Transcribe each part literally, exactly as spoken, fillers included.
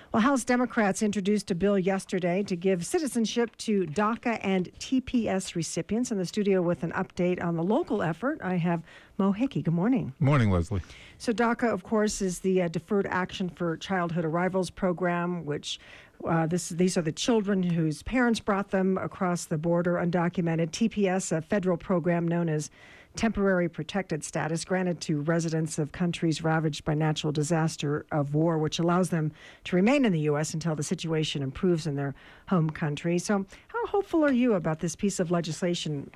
Well, House Democrats introduced a bill yesterday to give citizenship to DACA and T P S recipients. In the studio with an update on the local effort, I have Mo Hickey. Good morning. Morning, Leslie. So DACA, of course, is the uh, Deferred Action for Childhood Arrivals program, which uh, this these are the children whose parents brought them across the border undocumented. T P S, a federal program known as Temporary Protected Status, granted to residents of countries ravaged by natural disaster of war, which allows them to remain in the U S until the situation improves in their home country. So how hopeful are you about this piece of legislation?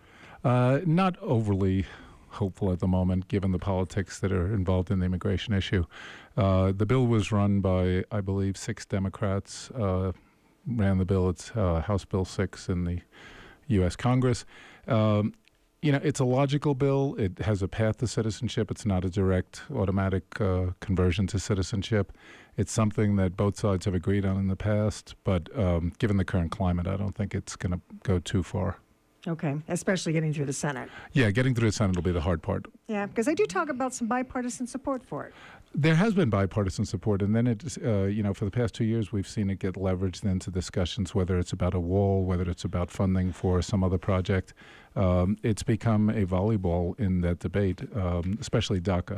Uh, not overly hopeful at the moment, given the politics that are involved in the immigration issue. Uh, the bill was run by, I believe, six Democrats, uh, ran the bill. It's uh, House Bill six in the U S Congress. Um, You know, it's a logical bill. It has a path to citizenship. It's not a direct, automatic uh, conversion to citizenship. It's something that both sides have agreed on in the past, but um, given the current climate, I don't think it's going to go too far. Okay, especially getting through the Senate. Yeah, getting through the Senate will be the hard part. Yeah, because they do talk about some bipartisan support for it. There has been bipartisan support, and then it, uh, you know, for the past two years, we've seen it get leveraged into discussions, whether it's about a wall, whether it's about funding for some other project. Um, it's become a volleyball in that debate, um, especially DACA.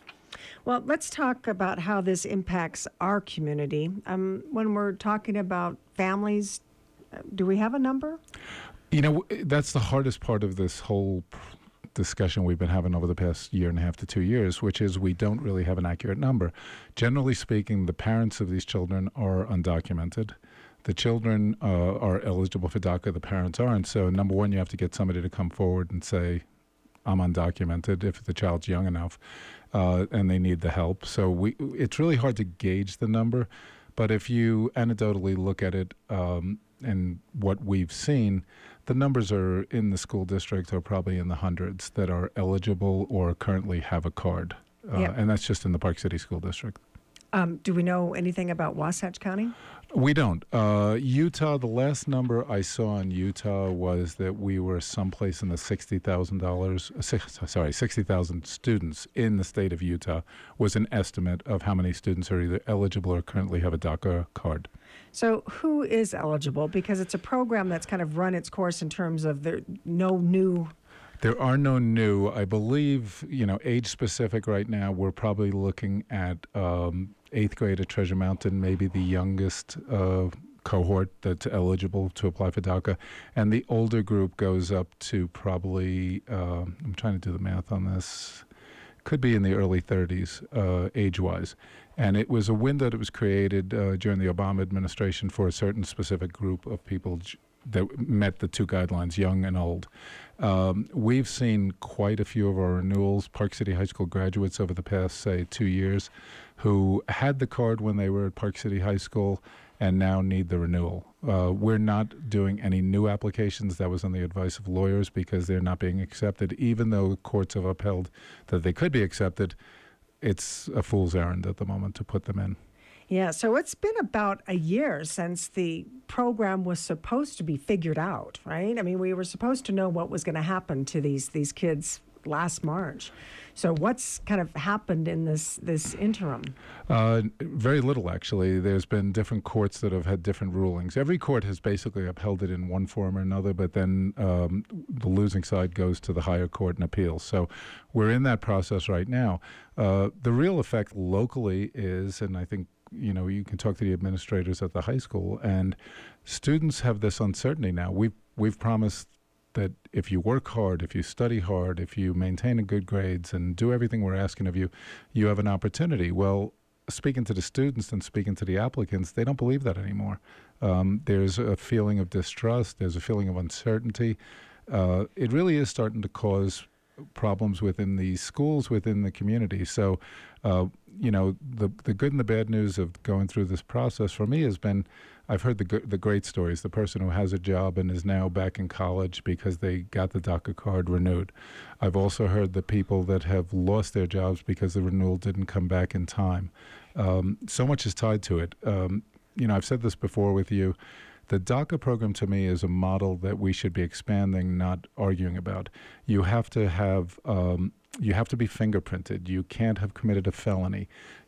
Well, let's talk about how this impacts our community. Um, when we're talking about families, do we have a number? You know, that's the hardest part of this whole discussion we've been having over the past year and a half to two years, which is we don't really have an accurate number. Generally speaking, the parents of these children are undocumented. The children uh, are eligible for DACA, the parents aren't. So number one, you have to get somebody to come forward and say, I'm undocumented, if the child's young enough, uh, and they need the help. So we, it's really hard to gauge the number. But if you anecdotally look at it um, and what we've seen, the numbers are in the school district are probably in the hundreds that are eligible or currently have a card. Uh, Yep. And that's just in the Park City School District. Um, do we know anything about Wasatch County? We don't. Uh, Utah, the last number I saw in Utah was that we were someplace in the sixty thousand dollars, six, sorry, sixty thousand students in the state of Utah was an estimate of how many students are either eligible or currently have a DACA card. So who is eligible? Because it's a program that's kind of run its course in terms of there no new. There are no new. I believe, you know, age specific right now, we're probably looking at um, eighth grade at Treasure Mountain, maybe the youngest uh, cohort that's eligible to apply for DACA. And the older group goes up to probably, uh, I'm trying to do the math on this, could be in the early thirties, uh, age-wise. And it was a window that was created uh, during the Obama administration for a certain specific group of people j- that met the two guidelines, young and old. Um, we've seen quite a few of our renewals, Park City High School graduates over the past, say, two years, who had the card when they were at Park City High School and now need the renewal. Uh, we're not doing any new applications. That was on the advice of lawyers because they're not being accepted. Even though courts have upheld that they could be accepted, it's a fool's errand at the moment to put them in. Yeah, so it's been about a year since the program was supposed to be figured out, right? I mean, we were supposed to know what was going to happen to these these kids last March. So what's kind of happened in this this interim? Uh, very little, actually. There's been different courts that have had different rulings. Every court has basically upheld it in one form or another, but then um, the losing side goes to the higher court and appeals. So we're in that process right now. Uh, the real effect locally is, and I think you know, you can talk to the administrators at the high school, and students have this uncertainty now. We've, we've promised that if you work hard, if you study hard, if you maintain a good grades and do everything we're asking of you, you have an opportunity. Well, speaking to the students and speaking to the applicants, they don't believe that anymore. Um, there's a feeling of distrust. There's a feeling of uncertainty. Uh, it really is starting to cause problems within the schools, within the community. So, uh, you know, the the good and the bad news of going through this process for me has been, I've heard the go- the great stories. The person who has a job and is now back in college because they got the DACA card renewed. I've also heard the people that have lost their jobs because the renewal didn't come back in time. Um, so much is tied to it. Um, you know, I've said this before with you. The DACA program to me is a model that we should be expanding, not arguing about. You have to have um, you have to be fingerprinted. You can't have committed a felony.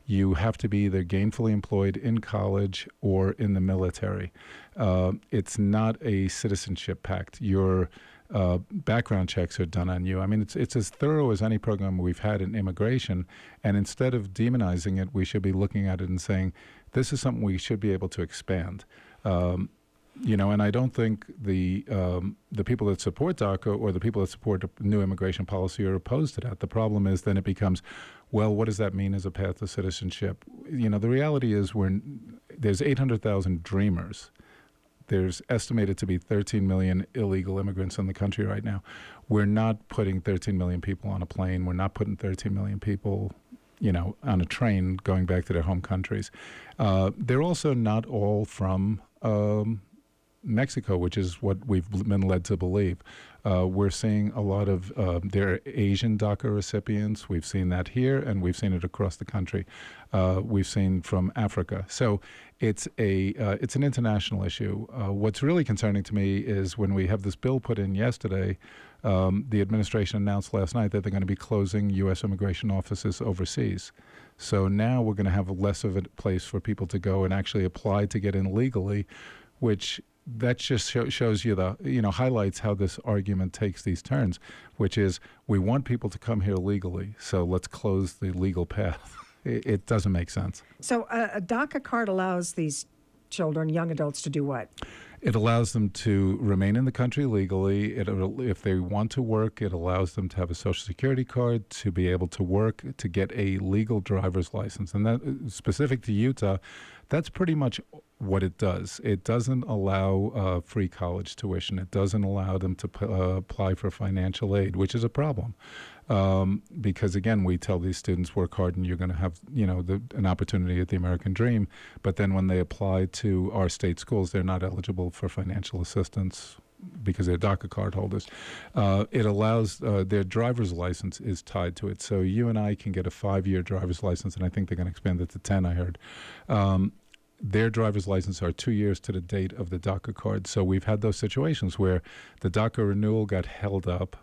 you have to be either gainfully employed in college or in the military. Uh, it's not a citizenship pact. Your uh, background checks are done on you. I mean, it's it's as thorough as any program we've had in immigration. And instead of demonizing it, we should be looking at it and saying, this is something we should be able to expand. Um, You know, and I don't think the um, the people that support DACA or the people that support new immigration policy are opposed to that. The problem is then it becomes, well, what does that mean as a path to citizenship? You know, the reality is we're, there's eight hundred thousand dreamers. There's estimated to be thirteen million illegal immigrants in the country right now. We're not putting thirteen million people on a plane. We're not putting thirteen million people, you know, on a train going back to their home countries. Uh, they're also not all from Um, Mexico, which is what we've been led to believe. Uh, we're seeing a lot of, uh, there are Asian DACA recipients. We've seen that here, and we've seen it across the country. Uh, we've seen from Africa. So it's a uh, it's an international issue. Uh, what's really concerning to me is when we have this bill put in yesterday, um, the administration announced last night that they're going to be closing U S immigration offices overseas. So now we're going to have less of a place for people to go and actually apply to get in legally, which that just show, shows you the, you know, highlights how this argument takes these turns, which is we want people to come here legally, so let's close the legal path. It, it doesn't make sense. So uh, a DACA card allows these children, young adults, to do what? It allows them to remain in the country legally. It, if they want to work, it allows them to have a Social Security card, to be able to work, to get a legal driver's license. And that, specific to Utah, that's pretty much what it does. It doesn't allow uh, free college tuition. It doesn't allow them to p- uh, apply for financial aid, which is a problem. Um, because again, we tell these students, work hard and you're going to have, you know, the, an opportunity at the American dream. But then when they apply to our state schools, they're not eligible for financial assistance because they're DACA card holders. Uh, it allows, uh, their driver's license is tied to it. So you and I can get a five-year driver's license, and I think they're going to expand it to ten, I heard. Um, Their driver's license are two years to the date of the DACA card. So we've had those situations where the DACA renewal got held up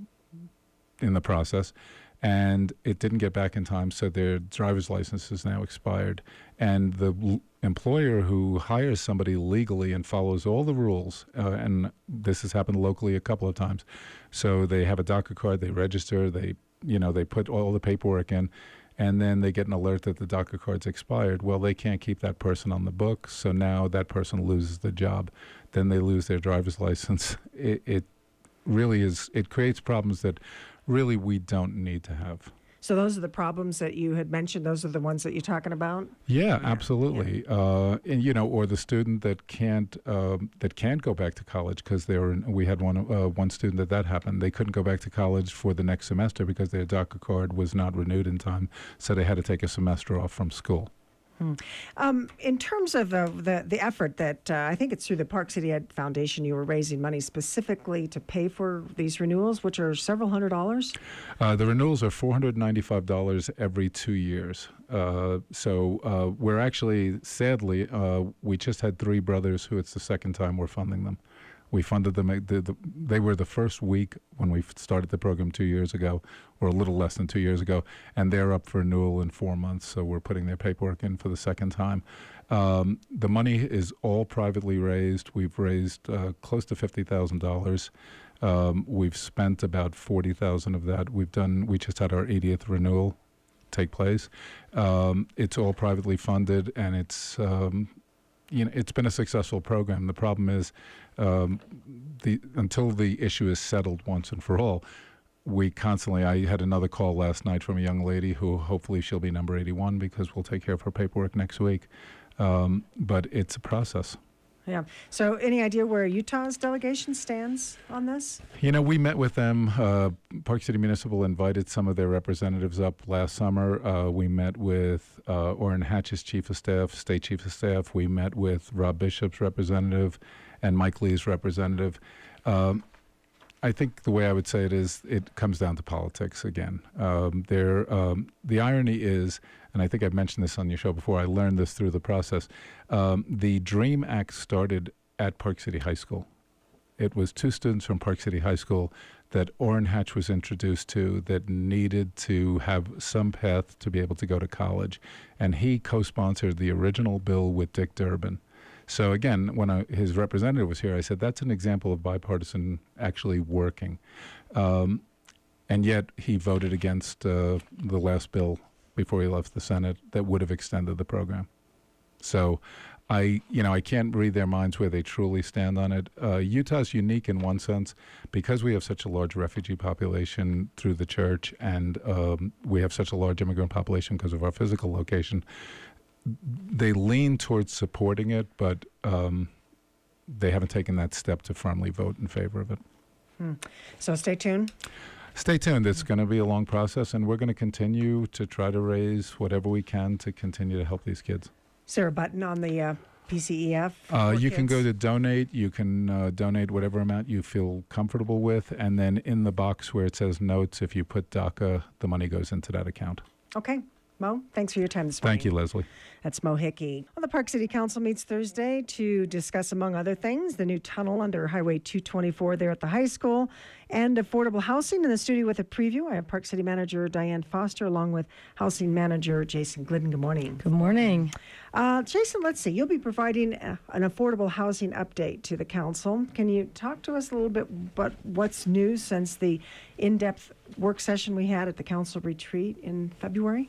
in the process, and it didn't get back in time, so their driver's license is now expired. And the l- employer who hires somebody legally and follows all the rules, uh, and this has happened locally a couple of times, so they have a DACA card, they register, they, you know, they put all the paperwork in, and then they get an alert that the DACA card's expired. Well, they can't keep that person on the books, so now that person loses the job. Then they lose their driver's license. It, it really is, it creates problems that really we don't need to have. So those are the problems that you had mentioned. Those are the ones that you're talking about? Yeah, Yeah, absolutely. Uh, and, you know, or the student that can't um, that can't go back to college because they were. In, we had one uh, one student that that happened. They couldn't go back to college for the next semester because their DACA card was not renewed in time, so they had to take a semester off from school. Hmm. Um, in terms of uh, the the effort that uh, I think it's through the Park City Ed Foundation, you were raising money specifically to pay for these renewals, which are several hundred dollars. Uh, the renewals are four hundred ninety-five dollars every two years. Uh, so uh, we're actually, sadly, uh, we just had three brothers who it's the second time we're funding them. We funded them. The, the, they were the first week when we started the program two years ago, or a little less than two years ago, and they're up for renewal in four months, so we're putting their paperwork in for the second time. Um, the money is all privately raised. We've raised uh, close to fifty thousand dollars. Um, we've spent about forty thousand dollars of that. We've done. We just had our eightieth renewal take place. Um, it's all privately funded, and it's um, you know it's been a successful program. The problem is, um, the until the issue is settled once and for all, we constantly. I had another call last night from a young lady who hopefully she'll be number eighty-one because we'll take care of her paperwork next week. Um, but it's a process. Yeah. So any idea where Utah's delegation stands on this? You know, we met with them. Uh, Park City Municipal invited some of their representatives up last summer. Uh, we met with uh, Orrin Hatch's chief of staff, state chief of staff. We met with Rob Bishop's representative and Mike Lee's representative. Um, I think the way I would say it is it comes down to politics again. Um, there, um, the irony is, and I think I've mentioned this on your show before, I learned this through the process, um, the DREAM Act started at Park City High School. it was two students from Park City High School that Orrin Hatch was introduced to that needed to have some path to be able to go to college. And he co-sponsored the original bill with Dick Durbin. So again, when I, his representative was here, I said, that's an example of bipartisan actually working. Um, and yet he voted against uh, the last bill before he left the Senate that would have extended the program. So I, you know, I can't read their minds where they truly stand on it. Uh, Utah's unique in one sense because we have such a large refugee population through the church, and um, we have such a large immigrant population because of our physical location. They lean towards supporting it, but um, they haven't taken that step to firmly vote in favor of it. Hmm. So stay tuned. Stay tuned. It's going to be a long process, and we're going to continue to try to raise whatever we can to continue to help these kids. Is there a button on the uh, P C E F? Uh, you kids? can go to donate. You can uh, donate whatever amount you feel comfortable with. And then in the box where it says notes, if you put DACA, the money goes into that account. Okay. Mo, thanks for your time this morning. Thank you, Leslie. That's Mo Hickey. Well, the Park City Council meets Thursday to discuss, among other things, the new tunnel under Highway two twenty-four there at the high school and affordable housing. In the studio with a preview, I have Park City Manager Diane Foster along with Housing Manager Jason Glidden. Good morning. Good morning. Uh, Jason, let's see. You'll be providing a, an affordable housing update to the council. Can you talk to us a little bit about what's new since the in-depth work session we had at the council retreat in February?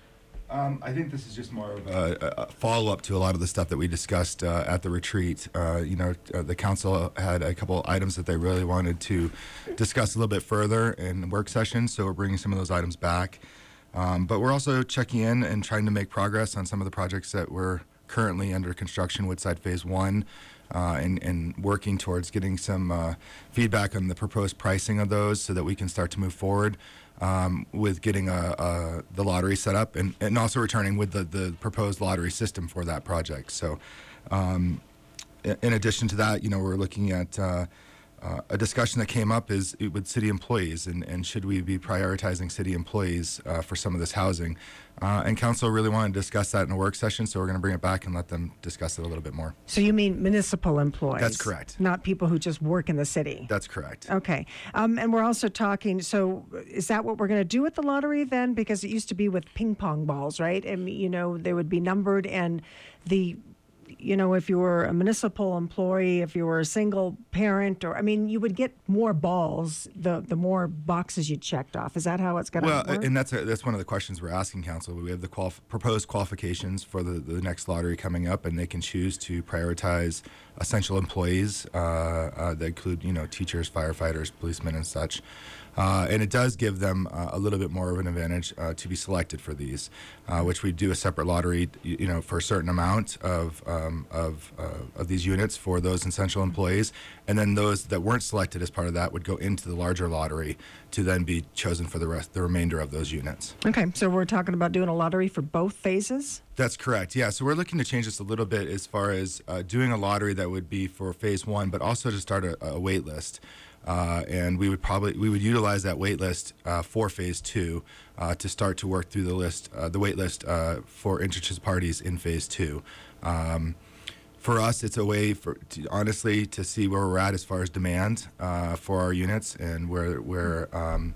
Um, I think this is just more of a, a follow-up to a lot of the stuff that we discussed uh, at the retreat. Uh, you know, uh, the council had a couple items that they really wanted to discuss a little bit further in work sessions, so we're bringing some of those items back. Um, but we're also checking in and trying to make progress on some of the projects that we're currently under construction, Woodside Phase One, uh, and, and working towards getting some uh, feedback on the proposed pricing of those so that we can start to move forward. Um, with getting a, a, the lottery set up and, and also returning with the, the proposed lottery system for that project. So um, in addition to that, you know, we're looking at uh, uh, a discussion that came up is with city employees and, and should we be prioritizing city employees uh, for some of this housing. Uh, and council really wanted to discuss that in a work session, so we're going to bring it back and let them discuss it a little bit more. So you mean municipal employees? That's correct. Not people who just work in the city? That's correct. Okay. Um, and we're also talking, so is that what we're going to do with the lottery then? Because it used to be with ping pong balls, right? And, you know, they would be numbered and the, you know, if you were a municipal employee, if you were a single parent, or, I mean, you would get more balls the, the more boxes you checked off. Is that how it's going to well, work? And that's a, that's one of the questions we're asking council. We have the qual- proposed qualifications for the, the next lottery coming up, and they can choose to prioritize essential employees uh, uh, that include, you know, teachers, firefighters, policemen, and such. Uh, and it does give them uh, a little bit more of an advantage uh, to be selected for these, uh, which we do a separate lottery, you know, for a certain amount of um, of uh, of these units for those essential employees, and then those that weren't selected as part of that would go into the larger lottery to then be chosen for the rest, the remainder of those units. Okay, so we're talking about doing a lottery for both phases? That's correct. Yeah, so we're looking to change this a little bit as far as uh, doing a lottery that would be for phase one, but also to start a, a wait list. Uh, and we would probably we would utilize that wait list uh, for phase two uh, to start to work through the list, uh, the wait list uh, for interested parties in phase two. Um, for us, it's a way for to, honestly to see where we're at as far as demand uh, for our units and where where um,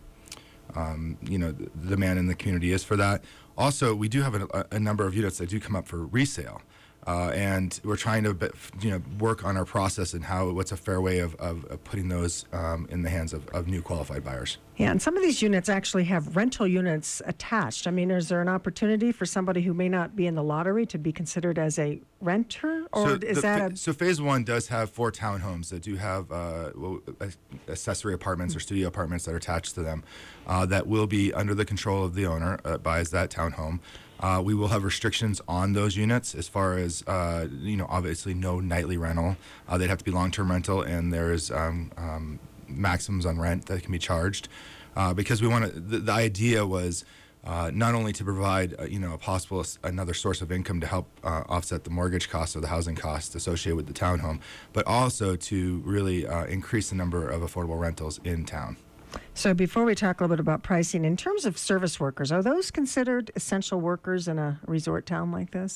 um, you know the demand in the community is for that. Also, we do have a, a number of units that do come up for resale. Uh, and we're trying to, you know, work on our process and how what's a fair way of, of, of putting those um, in the hands of, of new qualified buyers. Yeah, and some of these units actually have rental units attached. I mean, is there an opportunity for somebody who may not be in the lottery to be considered as a renter, or so is the, that a? So phase one does have four townhomes that do have uh, well, accessory apartments or studio apartments that are attached to them uh, that will be under the control of the owner uh, buys that townhome. Uh, we will have restrictions on those units as far as, uh, you know, obviously no nightly rental. Uh, they'd have to be long-term rental, and there's um, um, maximums on rent that can be charged. Uh, because we want to, the, the idea was uh, not only to provide, uh, you know, a possible another source of income to help uh, offset the mortgage costs or the housing costs associated with the townhome, but also to really uh, increase the number of affordable rentals in town. So before we talk a little bit about pricing, in terms of service workers, are those considered essential workers in a resort town like this?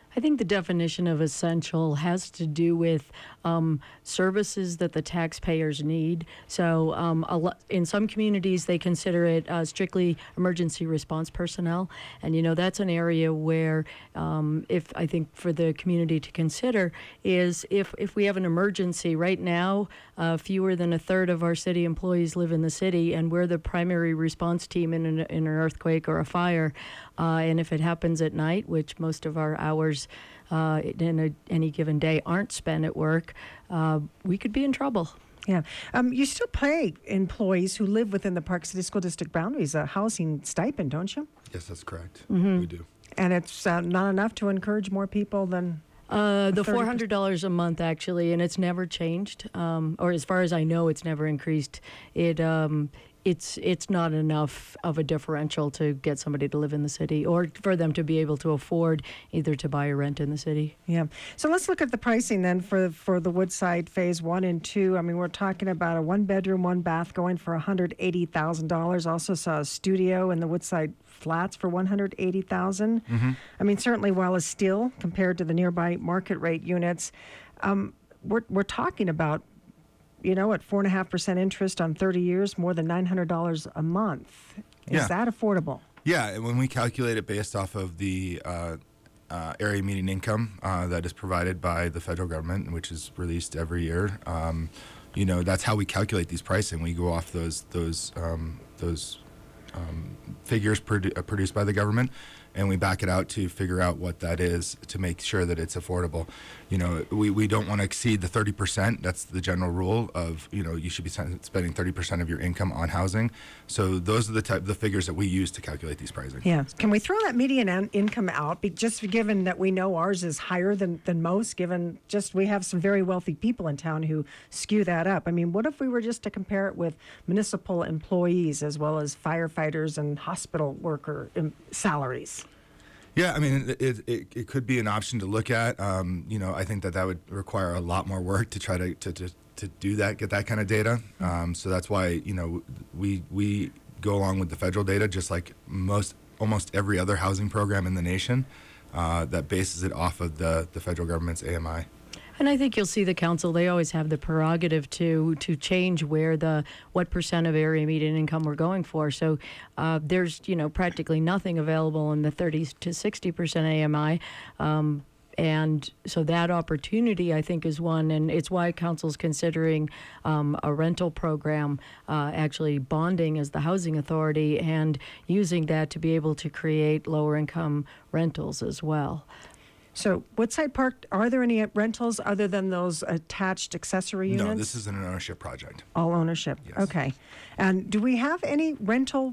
I think the definition of essential has to do with um, services that the taxpayers need. So um, a lo- in some communities, they consider it uh, strictly emergency response personnel. And, you know, that's an area where um, if I think for the community to consider is if, if we have an emergency right now, uh, fewer than a third of our city employees live in the city, and we're the primary response team in an, in an earthquake or a fire. Uh, and if it happens at night, which most of our hours uh, in a, any given day aren't spent at work, uh, we could be in trouble. Yeah. Um, you still pay employees who live within the Park City School District boundaries a housing stipend, don't you? Yes, that's correct. Mm-hmm. We do. And it's uh, not enough to encourage more people than... Uh, the four hundred dollars a month, actually, and it's never changed, um, or as far as I know, it's never increased. It um, it's it's not enough of a differential to get somebody to live in the city, or for them to be able to afford either to buy or rent in the city. Yeah. So let's look at the pricing then for for the Woodside Phase One and Two. I mean, we're talking about a one bedroom, one bath going for one hundred eighty thousand dollars. Also saw a studio in the Woodside Flats for one hundred eighty thousand dollars. Mm-hmm. I mean, certainly while a steal compared to the nearby market rate units, um, we're we're talking about, you know, at four and a half percent interest on thirty years, more than nine hundred dollars a month. Is Yeah. that affordable? Yeah, and when we calculate it based off of the uh, uh, area median income uh, that is provided by the federal government, which is released every year, um, you know, that's how we calculate these pricing. We go off those those um, those um, figures produ- uh, produced by the government, and we back it out to figure out what that is to make sure that it's affordable. You know, we, we don't want to exceed the thirty percent. That's the general rule of, you know, you should be spending thirty percent of your income on housing. So those are the type the figures that we use to calculate these pricing. Yeah. Can we throw that median an- income out, be, just given that we know ours is higher than, than most, given just we have some very wealthy people in town who skew that up? I mean, what if we were just to compare it with municipal employees as well as firefighters and hospital worker um, salaries? Yeah, I mean, it, it it could be an option to look at. Um, you know, I think that that would require a lot more work to try to to, to, to do that, get that kind of data. Um, so that's why, you know, we we go along with the federal data, just like most almost every other housing program in the nation uh, that bases it off of the, the federal government's A M I. And I think you'll see the council, they always have the prerogative to to change where the, what percent of area median income we're going for. So uh, there's, you know, practically nothing available in the thirty to sixty percent A M I. Um, and so that opportunity, I think, is one, and it's why council's considering um, a rental program, uh, actually bonding as the housing authority and using that to be able to create lower income rentals as well. So Woodside Park, are there any rentals other than those attached accessory units? No, this is an ownership project. All ownership. Yes. Okay. And do we have any rental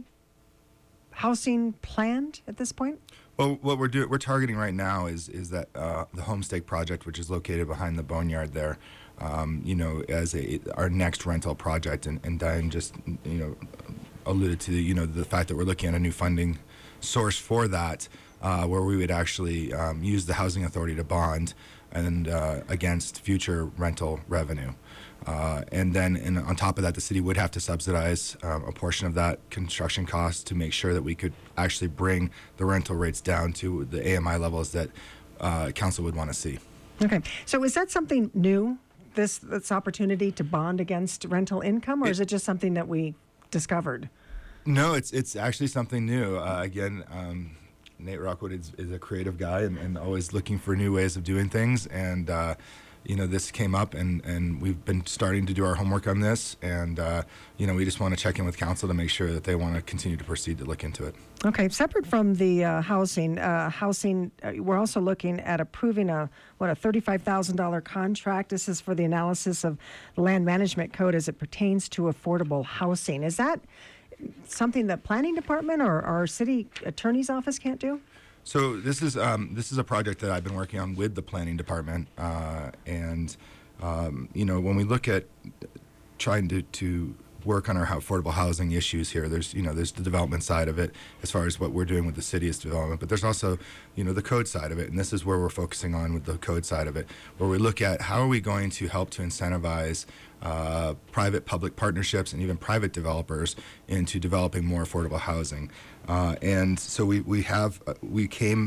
housing planned at this point? Well, what we're doing, we're targeting right now is is that uh, the Homestake project, which is located behind the boneyard there, um, you know, as a our next rental project, and, and Diane just, you know, alluded to, you know, the fact that we're looking at a new funding source for that, uh, where we would actually um, use the housing authority to bond and uh, against future rental revenue. Uh, and then in, on top of that, the city would have to subsidize um, a portion of that construction cost to make sure that we could actually bring the rental rates down to the A M I levels that uh, council would want to see. Okay. So is that something new, this, this opportunity to bond against rental income, or It- is it just something that we discovered? No, it's it's actually something new. Uh, again, um, Nate Rockwood is, is a creative guy and, and always looking for new ways of doing things. And, uh, you know, this came up and, and we've been starting to do our homework on this. And, uh, you know, we just want to check in with council to make sure that they want to continue to proceed to look into it. Okay. Separate from the uh, housing, uh, housing, uh, we're also looking at approving a, what, a thirty-five thousand dollars contract. This is for the analysis of the land management code as it pertains to affordable housing. Is that something the planning department or our city attorney's office can't do? So this is um, this is a project that I've been working on with the planning department, uh, and um, you know, when we look at trying to, to work on our how- affordable housing issues here, there's you know there's the development side of it as far as what we're doing with the city is development, but there's also you know the code side of it, and this is where we're focusing on with the code side of it, where we look at how are we going to help to incentivize uh, private-public partnerships and even private developers into developing more affordable housing. Uh, and so we, we have, uh, we came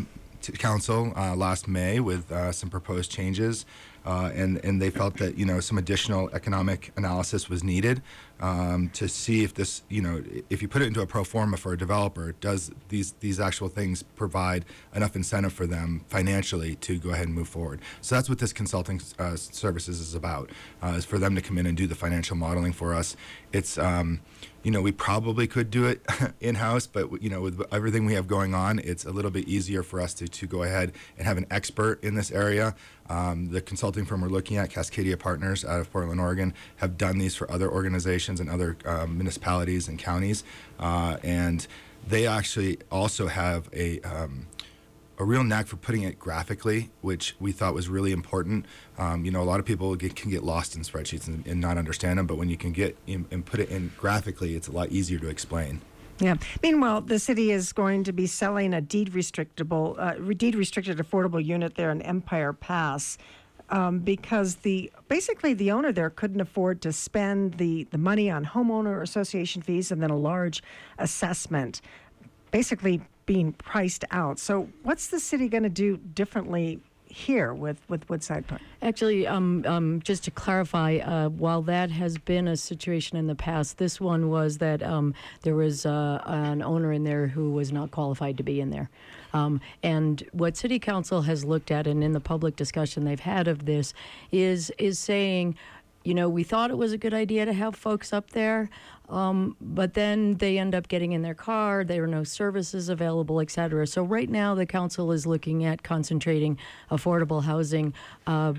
to council uh, last May with uh, some proposed changes, uh, and and they felt that you know some additional economic analysis was needed um, to see if this you know if you put it into a pro forma for a developer, does these these actual things provide enough incentive for them financially to go ahead and move forward. So that's what this consulting uh, services is about, uh, is for them to come in and do the financial modeling for us. It's um, you know we probably could do it in-house, but you know with everything we have going on, it's a little bit easier for us to, to go ahead and have an expert in this area. Um, the consulting firm we're looking at, Cascadia Partners out of Portland, Oregon, have done these for other organizations and other um, municipalities and counties, uh, and they actually also have a um, a real knack for putting it graphically, which we thought was really important. Um, you know, a lot of people get, can get lost in spreadsheets and, and not understand them, but when you can get in, and put it in graphically, it's a lot easier to explain. Yeah. Meanwhile, the city is going to be selling a deed restrictable, uh, deed restricted affordable unit there in Empire Pass, um, because the basically the owner there couldn't afford to spend the the money on homeowner association fees and then a large assessment, basically being priced out. So, what's the city going to do differently here with, with Woodside Park? Actually, um, um, just to clarify, uh, while that has been a situation in the past, this one was that um, there was uh, an owner in there who was not qualified to be in there. Um, and what City Council has looked at, and in the public discussion they've had of this, is is saying, you know, we thought it was a good idea to have folks up there, um, but then they end up getting in their car, there are no services available, et cetera. So right now the council is looking at concentrating affordable housing uh,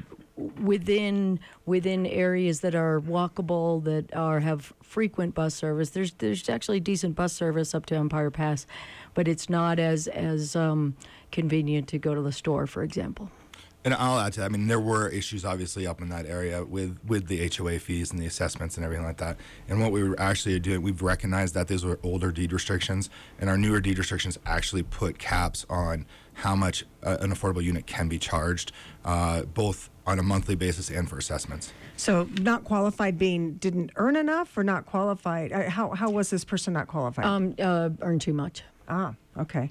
within within areas that are walkable, that are have frequent bus service. There's there's actually decent bus service up to Empire Pass, but it's not as, as um, convenient to go to the store, for example. And I'll add to that, I mean, there were issues obviously up in that area with, with the H O A fees and the assessments and everything like that. And what we were actually doing, we've recognized that those were older deed restrictions, and our newer deed restrictions actually put caps on how much uh, an affordable unit can be charged, uh, both on a monthly basis and for assessments. So not qualified being didn't earn enough, or not qualified? Uh, how, how was this person not qualified? Um, uh, earn too much. Ah, okay.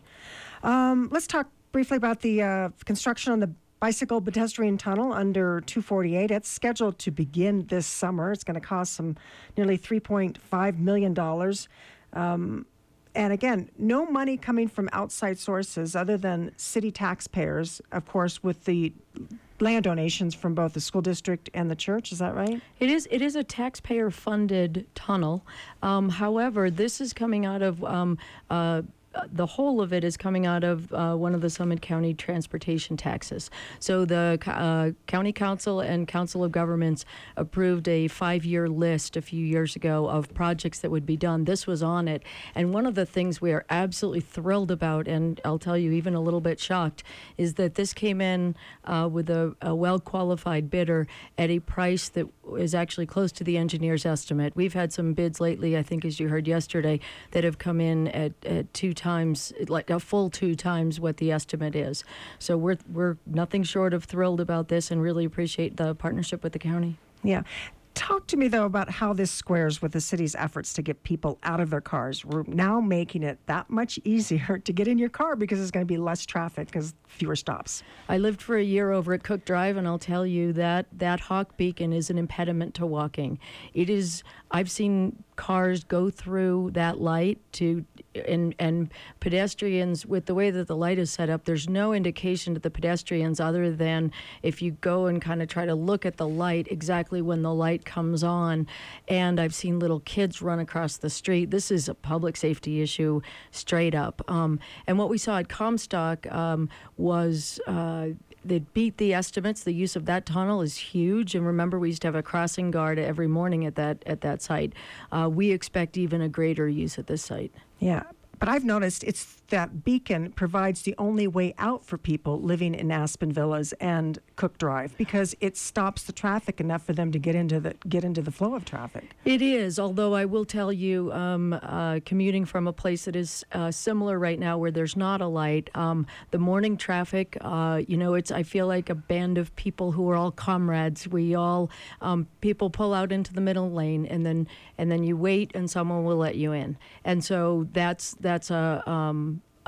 Um, let's talk briefly about the uh, construction on the bicycle pedestrian tunnel under two forty-eight. It's scheduled to begin this summer. It's going to cost some nearly three point five million dollars. Um, and again, no money coming from outside sources other than city taxpayers, of course, with the land donations from both the school district and the church. Is that right? It is. It is a taxpayer-funded tunnel. Um, however, this is coming out of um, uh, the whole of it is coming out of uh, one of the Summit County transportation taxes. So the uh, County Council and Council of Governments approved a five-year list a few years ago of projects that would be done. This was on it. And one of the things we are absolutely thrilled about, and I'll tell you even a little bit shocked, is that this came in uh, with a, a well-qualified bidder at a price that is actually close to the engineer's estimate. We've had some bids lately, I think as you heard yesterday, that have come in at, at two times, like a full two times what the estimate is. So we're we're nothing short of thrilled about this and really appreciate the partnership with the county. Yeah. Talk to me, though, about how this squares with the city's efforts to get people out of their cars. We're now making it that much easier to get in your car because there's going to be less traffic because fewer stops. I lived for a year over at Cook Drive, and I'll tell you that that Hawk Beacon is an impediment to walking. It is, I've seen cars go through that light to, and and pedestrians, with the way that the light is set up, there's no indication to the pedestrians other than if you go and kind of try to look at the light exactly when the light comes on. And I've seen little kids run across the street. This is a public safety issue straight up. Um, and what we saw at Comstock um, was uh, that beat the estimates. The use of that tunnel is huge. And remember, we used to have a crossing guard every morning at that at that site. Uh, we expect even a greater use at this site. Yeah. But I've noticed it's that beacon provides the only way out for people living in Aspen Villas and Cook Drive because it stops the traffic enough for them to get into the get into the flow of traffic. It is, although I will tell you, um, uh, commuting from a place that is uh, similar right now where there's not a light, um, the morning traffic, uh, you know, it's I feel like a band of people who are all comrades. We all, um, people pull out into the middle lane and then and then you wait and someone will let you in. And so that's that's a, um, a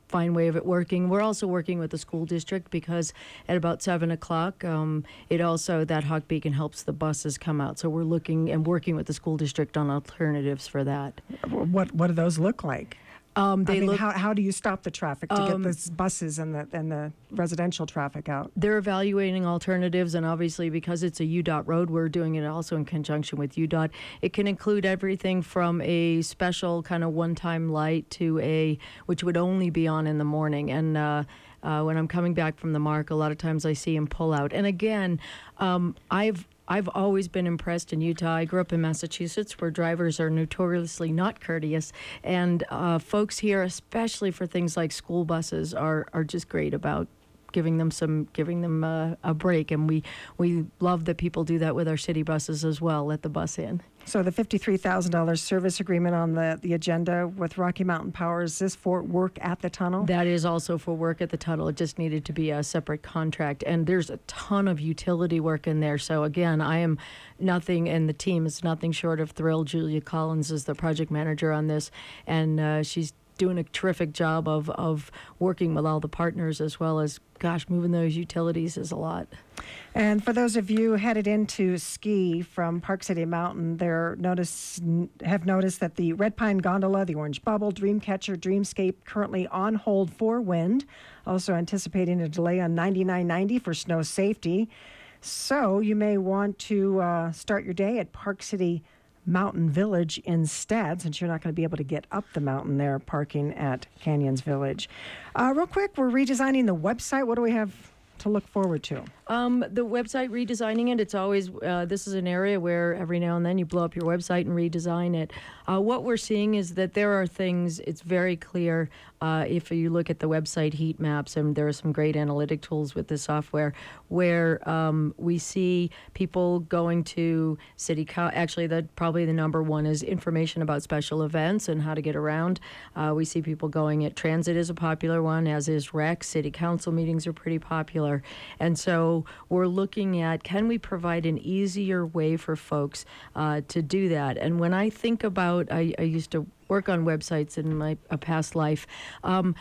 fine way of it working. We're also working with the school district because at about seven o'clock, um, it also, that Hawk Beacon helps the buses come out. So we're looking and working with the school district on alternatives for that. What what do those look like? Um, I they mean, look, how, how do you stop the traffic to Um, get the buses and the and the residential traffic out? they're evaluating alternatives, and obviously because it's a U DOT road, we're doing it also in conjunction with U DOT. It can include everything from a special kind of one-time light to a, which would only be on in the morning. And uh, uh, when I'm coming back from the mark, a lot of times I see them pull out. And again, um, I've I've always been impressed in Utah. I grew up in Massachusetts, where drivers are notoriously not courteous, and uh, folks here, especially for things like school buses, are are just great about giving them some giving them uh, a break. And we we love that people do that with our city buses as well. Let the bus in. So the fifty-three thousand dollars service agreement on the, the agenda with Rocky Mountain Power, is this for work at the tunnel? That is also for work at the tunnel. It just needed to be a separate contract. And there's a ton of utility work in there. So again, I am nothing, and the team is nothing short of thrilled. Julia Collins is the project manager on this, and uh, she's doing a terrific job of, of working with all the partners, as well as, gosh, moving those utilities is a lot. And for those of you headed into ski from Park City Mountain, there notice have noticed that the Red Pine Gondola, the Orange Bubble, Dreamcatcher, Dreamscape currently on hold for wind. Also anticipating a delay on ninety-nine ninety for snow safety. So you may want to uh, start your day at Park City Mountain Village instead, since you're not going to be able to get up the mountain there, parking at Canyons Village. Uh, real quick, we're redesigning the website. What do we have to look forward to? Um, the website, redesigning it, it's always, uh, this is an area where every now and then you blow up your website and redesign it. Uh, what we're seeing is that there are things, it's very clear uh, if you look at the website heat maps, and there are some great analytic tools with this software, where um, we see people going to city, co- actually the, probably the number one is information about special events and how to get around. Uh, we see people going at transit is a popular one, as is rec. City council meetings are pretty popular. And so we're looking at, can we provide an easier way for folks uh, to do that? And when I think about, I, I used to work on websites in my a past life. Um,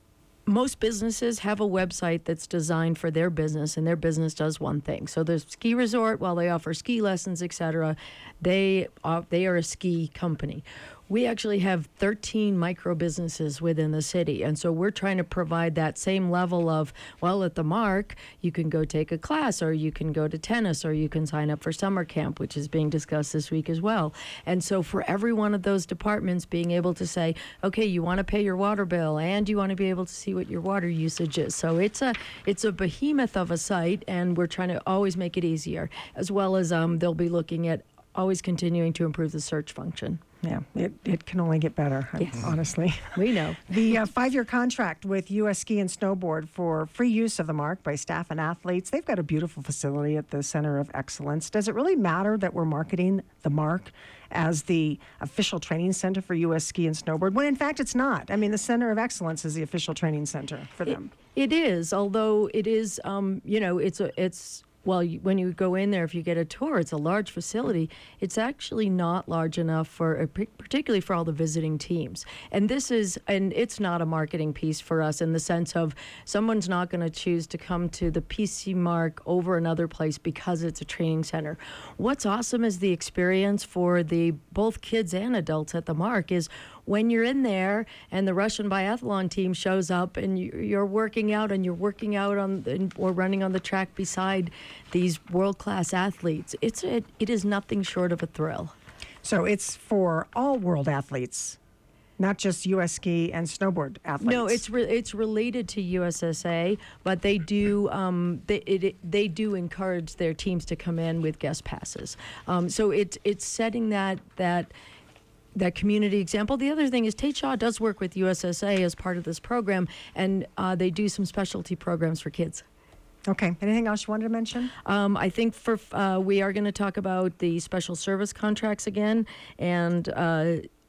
most businesses have a website that's designed for their business, and their business does one thing. So the ski resort, while they offer ski lessons, et cetera, they, uh, they are a ski company. We actually have thirteen micro businesses within the city. And so we're trying to provide that same level of, well, at the Mark, you can go take a class, or you can go to tennis, or you can sign up for summer camp, which is being discussed this week as well. And so for every one of those departments, being able to say, okay, you want to pay your water bill, and you want to be able to see what your water usage is. So it's a it's a behemoth of a site, and we're trying to always make it easier, as well as um, they'll be looking at always continuing to improve the search function. Yeah, it, it can only get better, Yes. honestly. We know. The uh, five-year contract with U S Ski and Snowboard for free use of the Mark by staff and athletes. They've got a beautiful facility at the Center of Excellence. Does it really matter that we're marketing the Mark as the official training center for U S Ski and Snowboard, when in fact it's not? I mean, the Center of Excellence is the official training center for them. It, it is, although it is, um, you know, it's a, it's. Well, you, when you go in there, if you get a tour, it's a large facility. It's actually not large enough for, uh, particularly for all the visiting teams. And this is, and it's not a marketing piece for us in the sense of someone's not going to choose to come to the P C Mark over another place because it's a training center. What's awesome is the experience for the both kids and adults at the Mark is when you're in there and the Russian biathlon team shows up and you, you're working out and you're working out on the, or running on the track beside these world-class athletes. It's a, it is nothing short of a thrill. So it's for all world athletes, not just U S Ski and Snowboard athletes. No, it's re- it's related to U S S A, but they do um, they it, it, they do encourage their teams to come in with guest passes. Um, so it's it's setting that that. that community example. The other thing is Tate Shaw does work with U S S A as part of this program, and uh, they do some specialty programs for kids. Okay. Anything else you wanted to mention? Um, I think for uh, we are going to talk about the special service contracts again, and uh,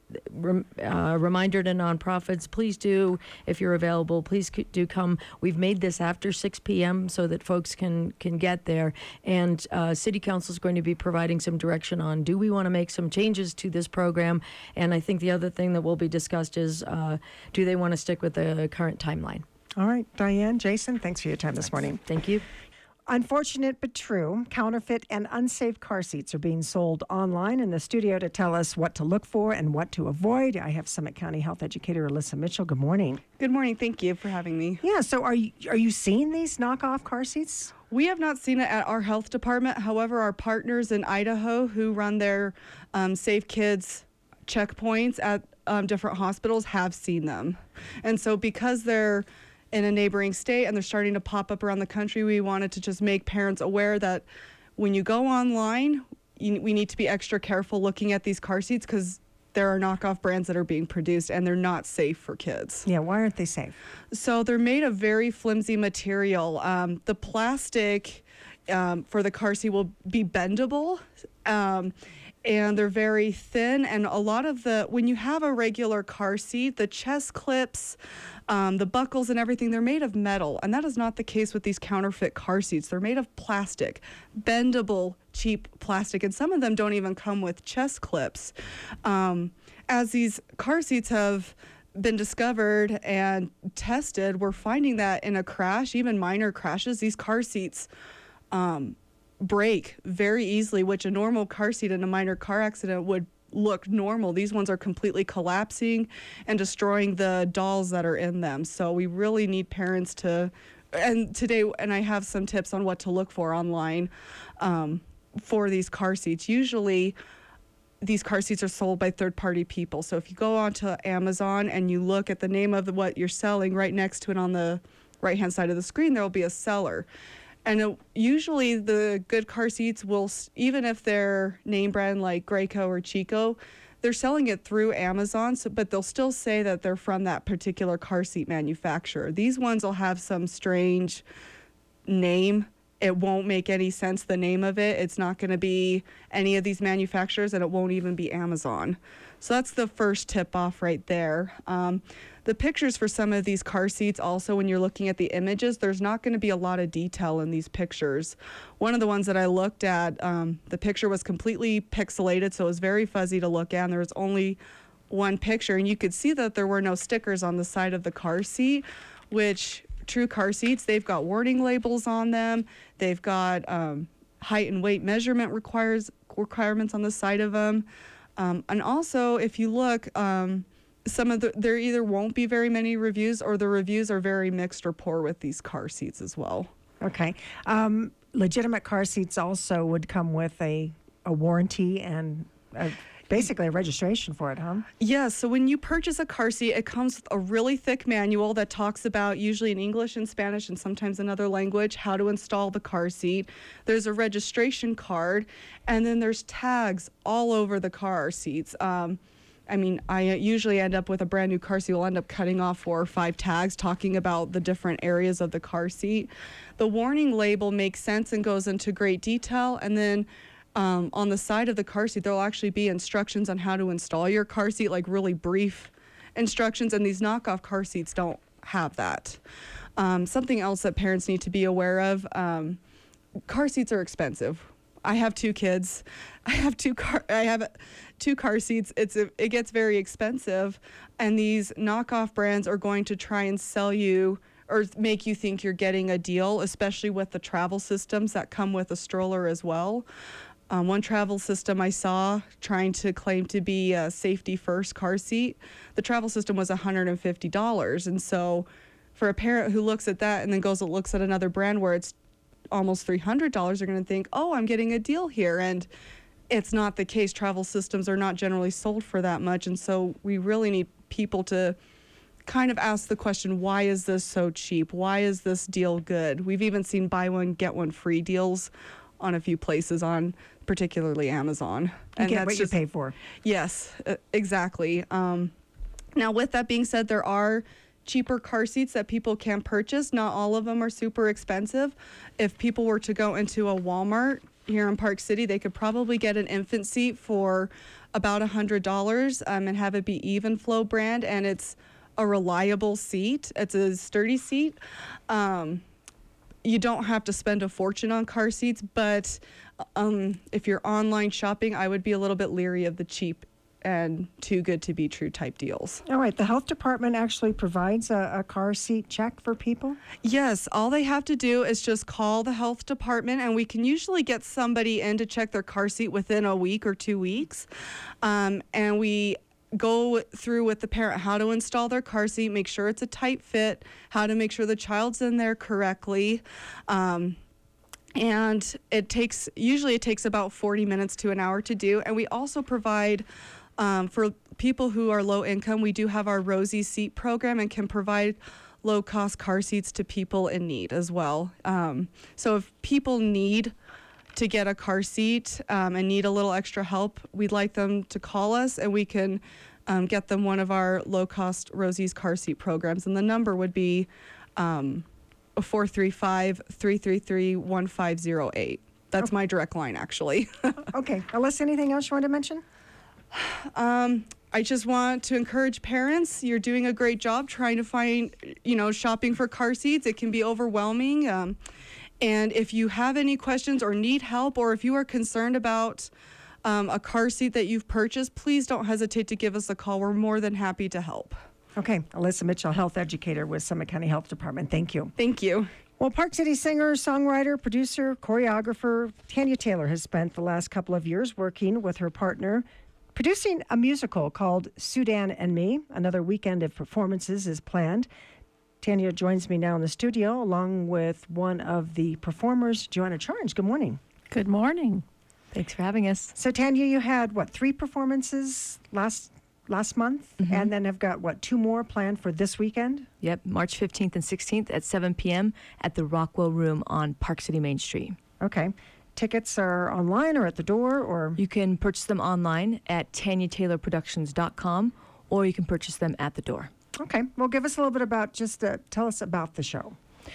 rem, uh, reminder to nonprofits, please do, if you're available, please c- do come. We've made this after six p.m. so that folks can can get there. And uh, City Council is going to be providing some direction on, do we want to make some changes to this program? And I think the other thing that will be discussed is, uh, do they want to stick with the current timeline? All right, Diane, Jason, thanks for your time this morning. Thank you. Unfortunate but true, counterfeit and unsafe car seats are being sold online. In the studio to tell us what to look for and what to avoid, I have Summit County Health Educator Alyssa Mitchell. Good morning. Good morning. Thank you for having me. Yeah, so are you, are you seeing these knockoff car seats? We have not seen it at our health department. However, our partners in Idaho who run their um, Safe Kids checkpoints at um, different hospitals have seen them. And so because they're in a neighboring state and they're starting to pop up around the country, we wanted to just make parents aware that when you go online, you, we need to be extra careful looking at these car seats because there are knockoff brands that are being produced and they're not safe for kids. Yeah, why aren't they safe? So they're made of very flimsy material. Um, the plastic um, for the car seat will be bendable. Um, and they're very thin, and a lot of the, when you have a regular car seat, the chest clips, um, the buckles and everything, they're made of metal, and that is not the case with these counterfeit car seats. They're made of plastic, bendable, cheap plastic, and some of them don't even come with chest clips. Um, as these car seats have been discovered and tested, we're finding that in a crash, even minor crashes, these car seats um, break very easily, which a normal car seat in a minor car accident would look normal. These ones are completely collapsing and destroying the dolls that are in them. So we really need parents to, and today, and I have some tips on what to look for online um, for these car seats. Usually these car seats are sold by third-party people. So if you go onto Amazon and you look at the name of the, what you're selling, right next to it on the right-hand side of the screen, there will be a seller. And it, usually the good car seats will, even if they're name brand like Graco or Chico, they're selling it through Amazon, so, but they'll still say that they're from that particular car seat manufacturer. These ones will have some strange name. It won't make any sense, the name of it. It's not going to be any of these manufacturers, and it won't even be Amazon. So that's the first tip off right there. Um, the pictures for some of these car seats also, when you're looking at the images, there's not going to be a lot of detail in these pictures. One of the ones that I looked at, um, the picture was completely pixelated, so it was very fuzzy to look at, and there was only one picture, and you could see that there were no stickers on the side of the car seat, which true car seats, they've got warning labels on them. They've got um, height and weight measurement requires requirements on the side of them. Um, and also, if you look, um, some of the, there either won't be very many reviews, or the reviews are very mixed or poor with these car seats as well. Okay. Um, legitimate car seats also would come with a, a warranty and a, basically a registration for it, huh? Yeah, so when you purchase a car seat, it comes with a really thick manual that talks about, usually in English and Spanish and sometimes another language, how to install the car seat. There's a registration card, and then there's tags all over the car seats. Um, I mean, I usually end up with a brand new car seat. We'll end up cutting off four or five tags talking about the different areas of the car seat. The warning label makes sense and goes into great detail, and then Um, on the side of the car seat, there will actually be instructions on how to install your car seat, like really brief instructions, and these knockoff car seats don't have that. Um, something else that parents need to be aware of, um, car seats are expensive. I have two kids. I have two car. I have two car seats. It's a, it gets very expensive, and these knockoff brands are going to try and sell you or make you think you're getting a deal, especially with the travel systems that come with a stroller as well. Um, one travel system I saw trying to claim to be a safety first car seat, the travel system was one hundred fifty dollars. And so for a parent who looks at that and then goes and looks at another brand where it's almost three hundred dollars, they're going to think, oh, I'm getting a deal here. And it's not the case. Travel systems are not generally sold for that much. And so we really need people to kind of ask the question, why is this so cheap? Why is this deal good? We've even seen buy one, get one free deals on a few places, on particularly Amazon. You and get that's what just, you pay for. Yes, uh, exactly. Um, now, with that being said, there are cheaper car seats that people can purchase. Not all of them are super expensive. If people were to go into a Walmart here in Park City, they could probably get an infant seat for about one hundred dollars um, and have it be Even Flow brand, and it's a reliable seat. It's a sturdy seat. Um, you don't have to spend a fortune on car seats, but um, if you're online shopping, I would be a little bit leery of the cheap and too good to be true type deals. All right, the health department actually provides a, a car seat check for people? Yes, all they have to do is just call the health department, and we can usually get somebody in to check their car seat within a week or two weeks. Um, and we go through with the parent how to install their car seat, make sure it's a tight fit, how to make sure the child's in there correctly. Um, and it takes, usually it takes about forty minutes to an hour to do. And we also provide Um, for people who are low income, we do have our Rosie Seat program and can provide low cost car seats to people in need as well. Um, so if people need to get a car seat um, and need a little extra help, we'd like them to call us and we can um, get them one of our low cost Rosie's car seat programs. And the number would be um, four three five, three three three, one five zero eight. That's my direct line, actually. Okay. Alyssa, anything else you want to mention? Um, I just want to encourage parents. You're doing a great job trying to find, you know, shopping for car seats. It can be overwhelming. Um, and if you have any questions or need help, or if you are concerned about um, a car seat that you've purchased, please don't hesitate to give us a call. We're more than happy to help. Okay. Alyssa Mitchell, health educator with Summit County Health Department. Thank you. Thank you. Well, Park City singer, songwriter, producer, choreographer Tanya Taylor has spent the last couple of years working with her partner, producing a musical called Sudan and Me. Another weekend of performances is planned. Tanya joins me now in the studio along with one of the performers, Joanna Charnes. Good morning. Good morning. Thanks for having us. So, Tanya, you had, what, three performances last last month? Mm-hmm. And then have got, what, two more planned for this weekend? Yep, March fifteenth and sixteenth at seven p.m. at the Rockwell Room on Park City Main Street. Okay. Tickets are online or at the door, or? You can purchase them online at tanya taylor productions dot com, or you can purchase them at the door. Okay. Well, give us a little bit about, just uh, tell us about the show.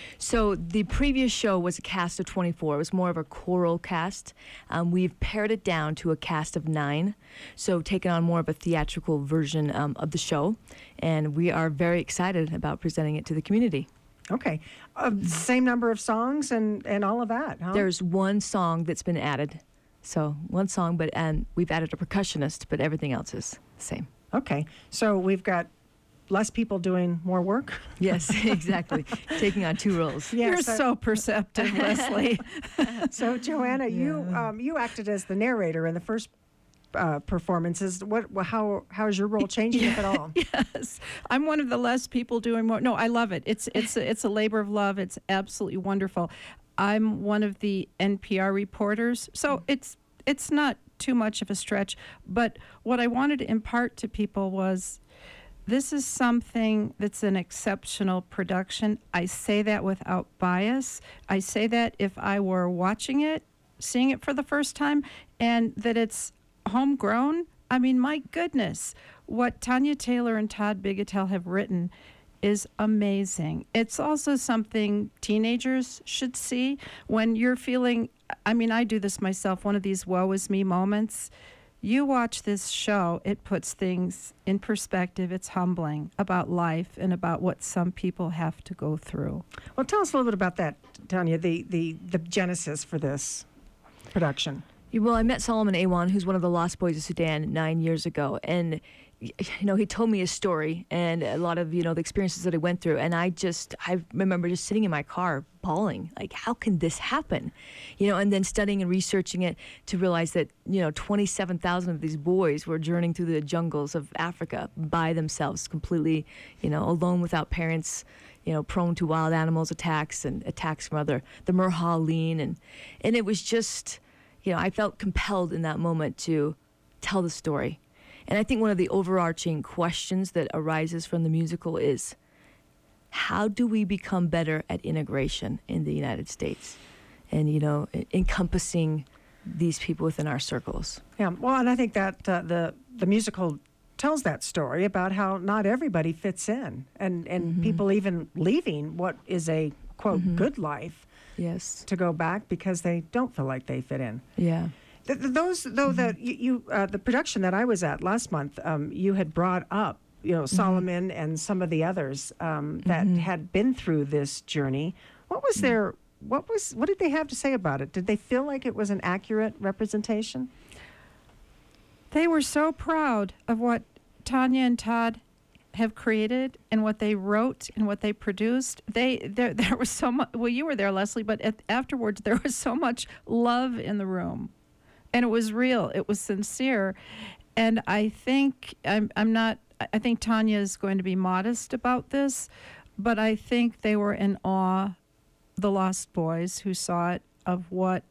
So the previous show was a cast of twenty-four. It was more of a choral cast. Um, we've pared it down to a cast of nine, so taken on more of a theatrical version um, of the show, and we are very excited about presenting it to the community. Okay. Uh, same number of songs and, and all of that, huh? There's one song that's been added. So one song, but and we've added a percussionist, but everything else is the same. Okay. So we've got less people doing more work? Yes, exactly. Taking on two roles. Yeah, You're so, perceptive, Leslie. So, Joanna, you um, you acted as the narrator in the first uh, performances. What? How how is your role changing, if at all? Yes, I'm one of the less people doing more. No, I love it. It's it's a, it's a labor of love. It's absolutely wonderful. I'm one of the N P R reporters, so it's it's not too much of a stretch. But what I wanted to impart to people was, this is something that's an exceptional production. I say that without bias. I say that if I were watching it, seeing it for the first time, and that it's homegrown. I mean, my goodness, what Tanya Taylor and Todd Bigetel have written is amazing. It's also something teenagers should see when you're feeling, I mean, I do this myself, one of these woe is me moments. You watch this show, it puts things in perspective. It's humbling about life and about what some people have to go through. Well, tell us a little bit about that, Tanya, the, the, the genesis for this production. Well, I met Solomon Awan, who's one of the Lost Boys of Sudan, nine years ago, and you know, he told me his story and a lot of, you know, the experiences that he went through, and I just, I remember just sitting in my car bawling, like, how can this happen? You know, and then studying and researching it to realize that, you know, twenty-seven thousand of these boys were journeying through the jungles of Africa by themselves, completely, you know, alone without parents, you know, prone to wild animals attacks and attacks from other, the Murhaleen, and, and it was just, you know, I felt compelled in that moment to tell the story. And I think one of the overarching questions that arises from the musical is, how do we become better at integration in the United States? And, you know, encompassing these people within our circles. Yeah, well, and I think that uh, the the musical tells that story about how not everybody fits in, and, and Mm-hmm. people even leaving what is a, quote, Mm-hmm. good life Yes. to go back because they don't feel like they fit in. Yeah. Th- th- those, though, the you, you uh, the production that I was at last month, um, you had brought up, you know, Solomon and some of the others um, that had been through this journey. What was their what was what did they have to say about it? Did they feel like it was an accurate representation? They were so proud of what Tanya and Todd have created and what they wrote and what they produced. They there there was so much. Well, you were there, Leslie, but at, afterwards there was so much love in the room, and it was real. It was sincere, and I think I'm I'm not. I think Tanya is going to be modest about this, but I think they were in awe, the Lost Boys who saw it, of what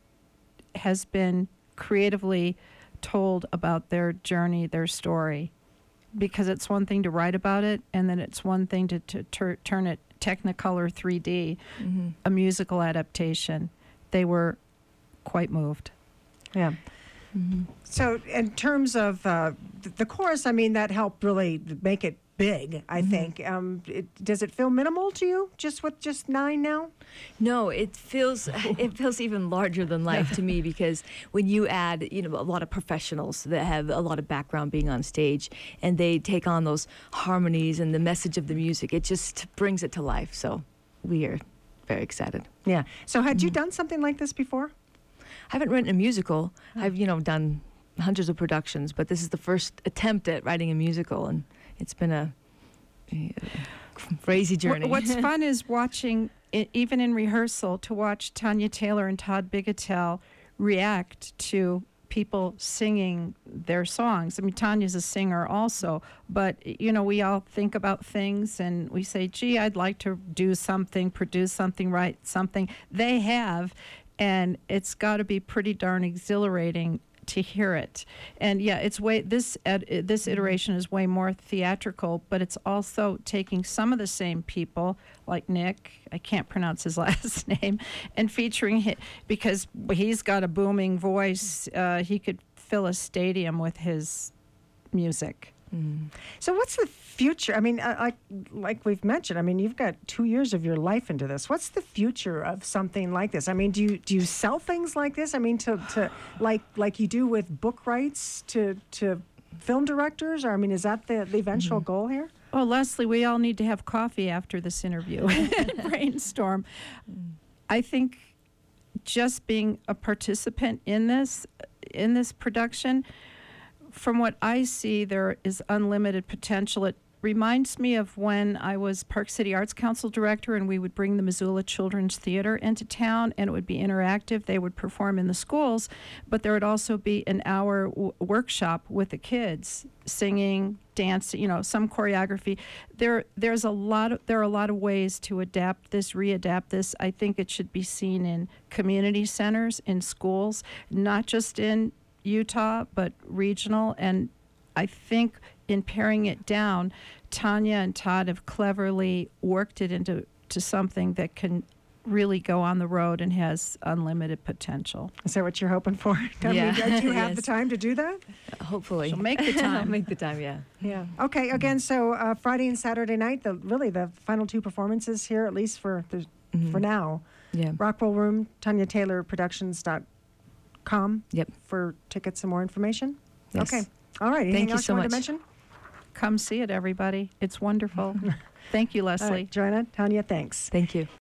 has been creatively told about their journey, their story. Because it's one thing to write about it, and then it's one thing to, to tur- turn it Technicolor three D, Mm-hmm. a musical adaptation. They were quite moved. Yeah. So, in terms of uh, th- the chorus, I mean, that helped really make it big, I think. Um, it, does it feel minimal to you, just with just nine now? No, it feels it feels even larger than life to me, because when you add, you know, a lot of professionals that have a lot of background being on stage, and they take on those harmonies and the message of the music, it just brings it to life. So we are very excited. Yeah. So, had you done something like this before? I haven't written a musical. I've, you know, done hundreds of productions, but this is the first attempt at writing a musical, and it's been a, a crazy journey. Wh- What's fun is watching, i- even in rehearsal, to watch Tanya Taylor and Todd Bigetel react to people singing their songs. I mean, Tanya's a singer also, but, you know, we all think about things and we say, gee, I'd like to do something, produce something, write something. They have, and it's got to be pretty darn exhilarating to hear it. And yeah, it's way this ed, this iteration is way more theatrical, but it's also taking some of the same people like Nick, I can't pronounce his last name, and featuring him because he's got a booming voice. Uh, he could fill a stadium with his music. So, what's the future? I mean, uh, like like we've mentioned, I mean, you've got two years of your life into this. What's the future of something like this? I mean, do you do you sell things like this? I mean, to, to like like you do with book rights to to film directors? Or I mean, is that the, the eventual goal here? Oh, Leslie, we all need to have coffee after this interview and brainstorm. I think just being a participant in this in this production, from what I see, there is unlimited potential. It reminds me of when I was Park City Arts Council director, and we would bring the Missoula Children's Theater into town, and it would be interactive. They would perform in the schools, but there would also be an hour w- workshop with the kids, singing, dancing, you know, some choreography. There, there's a lot of, there are a lot of ways to adapt this, readapt this. I think it should be seen in community centers, in schools, not just in Utah, but regional. And I think in paring it down, Tanya and Todd have cleverly worked it into to something that can really go on the road and has unlimited potential. Is that what you're hoping for? I Yeah. mean, do you have Yes. the time to do that? Hopefully. So make the time. Make the time, yeah. Yeah. Okay. Again, so uh, Friday and Saturday night, the really the final two performances here, at least for the, for now. Yeah. Rockwell Room, Tanya Taylor Productions dot com. Yep. For tickets and more information. Yes. Okay. All right. Anything Thank you else so you wanted much. to mention? Come see it, everybody. It's wonderful. Thank you, All Leslie. right, Joanna, Tanya, thanks. Thank you.